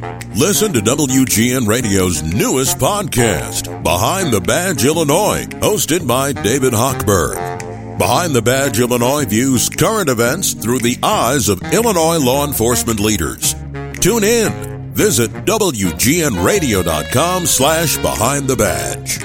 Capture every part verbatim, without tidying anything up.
Listen to W G N Radio's newest podcast, Behind the Badge Illinois, hosted by David Hochberg. Behind the Badge Illinois views current events through the eyes of Illinois law enforcement leaders. Tune in. Visit W G N radio dot com slash behind the badge.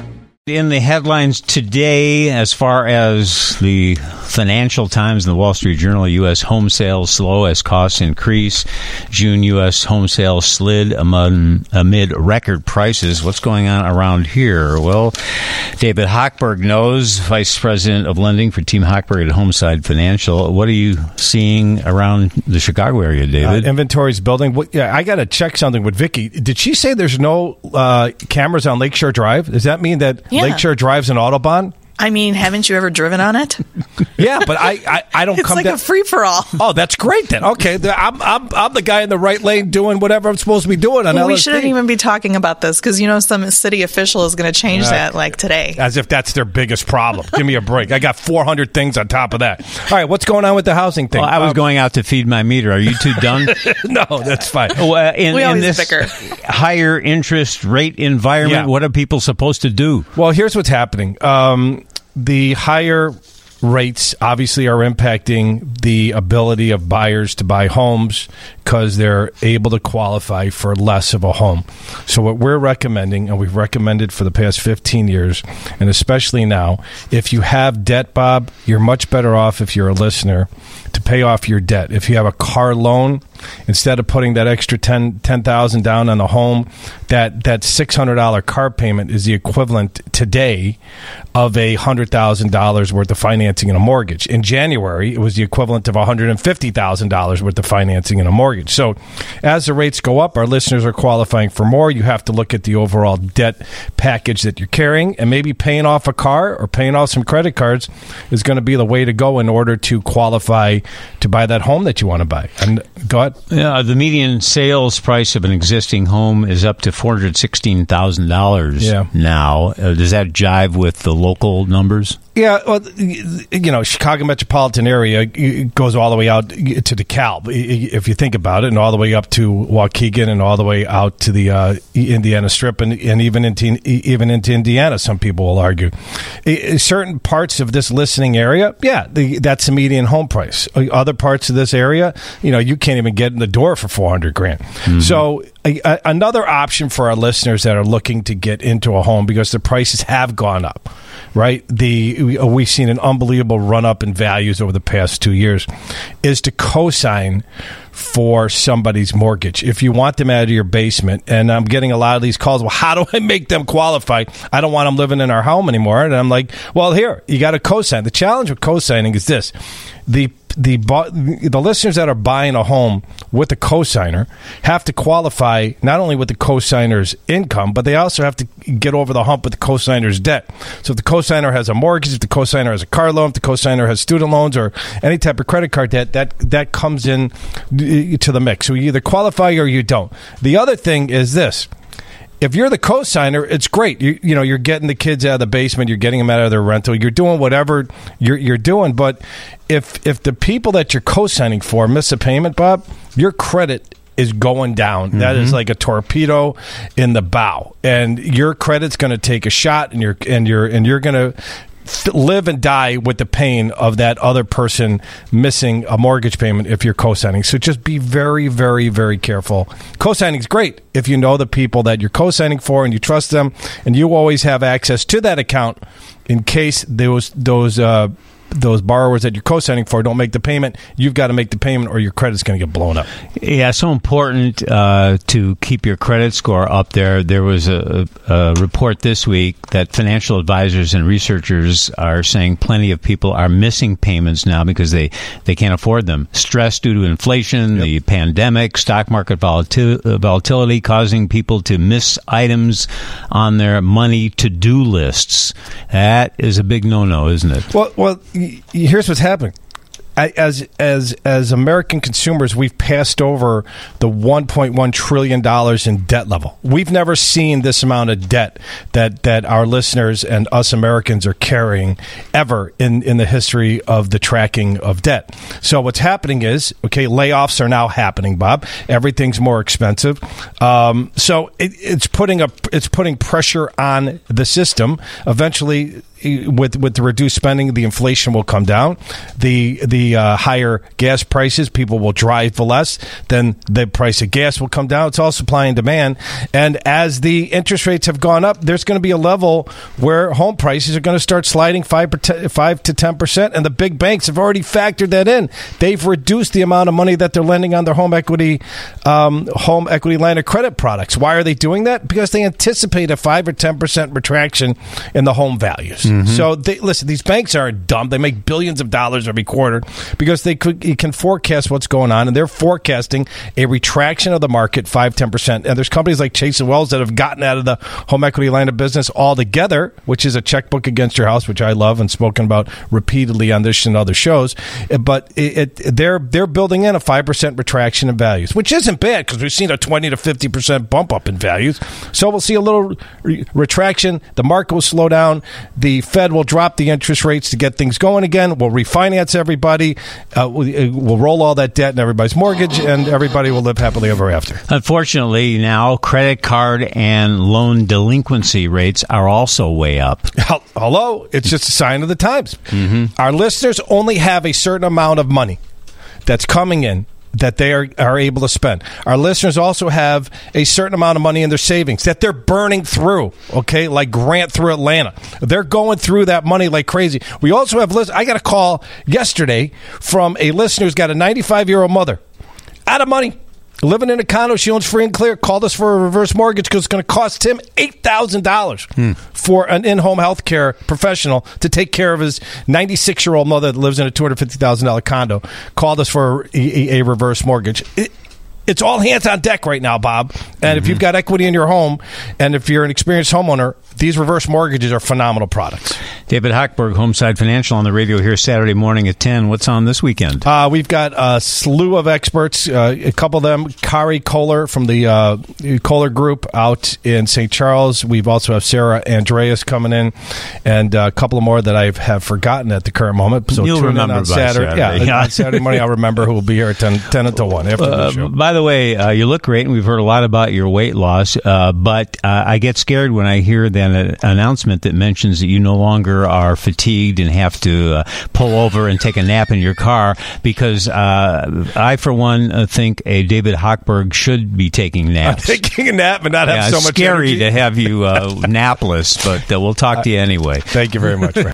In the headlines today, as far as the Financial Times and the Wall Street Journal, U S home sales slow as costs increase. June U S home sales slid among, amid record prices. What's going on around here? Well, David Hochberg knows, Vice President of Lending for Team Hochberg at Homeside Financial. What are you seeing around the Chicago area, David? Uh, inventory's building. Well, yeah, I got to check something with Vicky. Did she say there's no uh, cameras on Lakeshore Drive? Does that mean that yeah. Lakeshore Drive's an Autobahn? I mean, haven't you ever driven on it? Yeah, but I, I, I don't it's come like down. a free-for-all. Oh, that's great then. Okay, I'm, I'm, I'm the guy in the right lane doing whatever I'm supposed to be doing on well, L S D. We shouldn't even be talking about this because, you know, some city official is going to change uh, that like today. As if that's their biggest problem. Give me a break. I got four hundred things on top of that. All right, what's going on with the housing thing? Well, I was um, going out to feed my meter. Are you two done? No, that's fine. Well, uh, in, we in always this bicker. higher interest rate environment, yeah. what are people supposed to do? Well, here's what's happening. Um, the higher rates obviously are impacting the ability of buyers to buy homes because they're able to qualify for less of a home. So what we're recommending, and we've recommended for the past fifteen years, and especially now, if you have debt, Bob, you're much better off, if you're a listener, to pay off your debt. If you have a car loan, instead of putting that extra ten thousand dollars down on the home, that, that six hundred dollars car payment is the equivalent today of a one hundred thousand dollars worth of financing in a mortgage. In January, it was the equivalent of one hundred fifty thousand dollars worth of financing in a mortgage. So as the rates go up, our listeners are qualifying for more. You have to look at the overall debt package that you're carrying, and maybe paying off a car or paying off some credit cards is going to be the way to go in order to qualify to buy that home that you want to buy. And go ahead. Yeah, the median sales price of an existing home is up to four hundred sixteen thousand dollars yeah. now. Uh, does that jive with the local numbers? Yeah, well, you know, Chicago metropolitan area goes all the way out to DeKalb, if you think about it, and all the way up to Waukegan and all the way out to the uh, Indiana Strip and, and even into even into Indiana, some people will argue. Certain parts of this listening area, yeah, the, that's the median home price. Other parts of this area, you know, you can't even get in the door for four hundred grand. Mm-hmm. So a, a, another option for our listeners that are looking to get into a home because the prices have gone up, right? The we've seen an unbelievable run up in values over the past two years, is to co-sign for somebody's mortgage. If you want them out of your basement, and I'm getting a lot of these calls, well, how do I make them qualify? I don't want them living in our home anymore. And I'm like, well, here, you got to co-sign. The challenge with co-signing is this. The The the listeners that are buying a home with a cosigner have to qualify not only with the cosigner's income, but they also have to get over the hump with the cosigner's debt. So if the cosigner has a mortgage, if the cosigner has a car loan, if the cosigner has student loans or any type of credit card debt, that that comes in to the mix. So you either qualify or you don't. The other thing is this. If you're the cosigner, it's great. You, you know, you're getting the kids out of the basement. You're getting them out of their rental. You're doing whatever you're, you're doing. But if if the people that you're co-signing for miss a payment, Bob, your credit is going down. Mm-hmm. That is like a torpedo in the bow, and your credit's going to take a shot, and you're and you're and you're going to live and die with the pain of that other person missing a mortgage payment if you're co-signing. So just be very, very, very careful. Co-signing is great if you know the people that you're co-signing for and you trust them, and you always have access to that account in case those those uh, those borrowers that you're co-signing for don't make the payment. You've got to make the payment or your credit's going to get blown up. Yeah, so important uh, to keep your credit score up there. There was a, a report this week that financial advisors and researchers are saying plenty of people are missing payments now because they, they can't afford them. Stress due to inflation, yep. the pandemic, stock market volatil- volatility causing people to miss items on their money to-do lists. That is a big no-no, isn't it? Well, well, here's what's happening. as as as American consumers, we've passed over the one point one trillion dollars in debt level. We've never seen this amount of debt that that our listeners and us Americans are carrying ever in, in the history of the tracking of debt. So what's happening is, okay, layoffs are now happening, Bob. Everything's more expensive. Um, so it, it's putting a it's putting pressure on the system. Eventually, with with the reduced spending, the inflation will come down. The the uh, higher gas prices, people will drive less. Then the price of gas will come down. It's all supply and demand. And as the interest rates have gone up, there's going to be a level where home prices are going to start sliding five to ten percent. And the big banks have already factored that in. They've reduced the amount of money that they're lending on their home equity um, home equity line of credit products. Why are they doing that? Because they anticipate a five or ten percent retraction in the home values. Mm-hmm. So, they, listen, these banks aren't dumb. They make billions of dollars every quarter because they could, you can forecast what's going on, and they're forecasting a retraction of the market five to ten percent. And there's companies like Chase and Wells that have gotten out of the home equity line of business altogether, which is a checkbook against your house, which I love and spoken about repeatedly on this and other shows. But it, it, they're they're building in a five percent retraction in values, which isn't bad because we've seen a twenty to fifty percent bump up in values. So we'll see a little re- retraction. The market will slow down. The Fed will drop the interest rates to get things going again. We'll refinance everybody. Uh, we'll roll all that debt in everybody's mortgage, and everybody will live happily ever after. Unfortunately, now credit card and loan delinquency rates are also way up. Hello? It's just a sign of the times. Mm-hmm. Our listeners only have a certain amount of money that's coming in that they are, are able to spend. Our listeners also have a certain amount of money in their savings that they're burning through, okay, like Grant through Atlanta. They're going through that money like crazy. We also have listeners. I got a call yesterday from a listener who's got a ninety-five-year-old mother out of money, living in a condo. She owns free and clear. Called us for a reverse mortgage because it's going to cost him eight thousand dollars hmm. for an in-home health care professional to take care of his ninety-six-year-old mother that lives in a two hundred fifty thousand dollars condo. Called us for a, a reverse mortgage. It, it's all hands on deck right now, Bob. And mm-hmm. if you've got equity in your home, and if you're an experienced homeowner, these reverse mortgages are phenomenal products. David Hochberg, Homeside Financial, on the radio here Saturday morning at ten. What's on this weekend? Uh, we've got a slew of experts, uh, a couple of them. Kari Kohler from the uh, Kohler Group out in Saint Charles. We've also have Sarah Andreas coming in, and uh, a couple of more that I have forgotten at the current moment. So You'll tune remember in on by Saturday. Saturday. Yeah, on Saturday morning I'll remember who will be here at ten, ten until one after uh, the show. By the way, uh, you look great, and we've heard a lot about your weight loss, uh, but uh, I get scared when I hear that announcement that mentions that you no longer are fatigued and have to uh, pull over and take a nap in your car, because uh, I, for one, uh, think a David Hochberg should be taking naps. Taking a nap and not have yeah, so it's much scary energy. to have you uh, napless, but uh, we'll talk to you anyway. Thank you very much.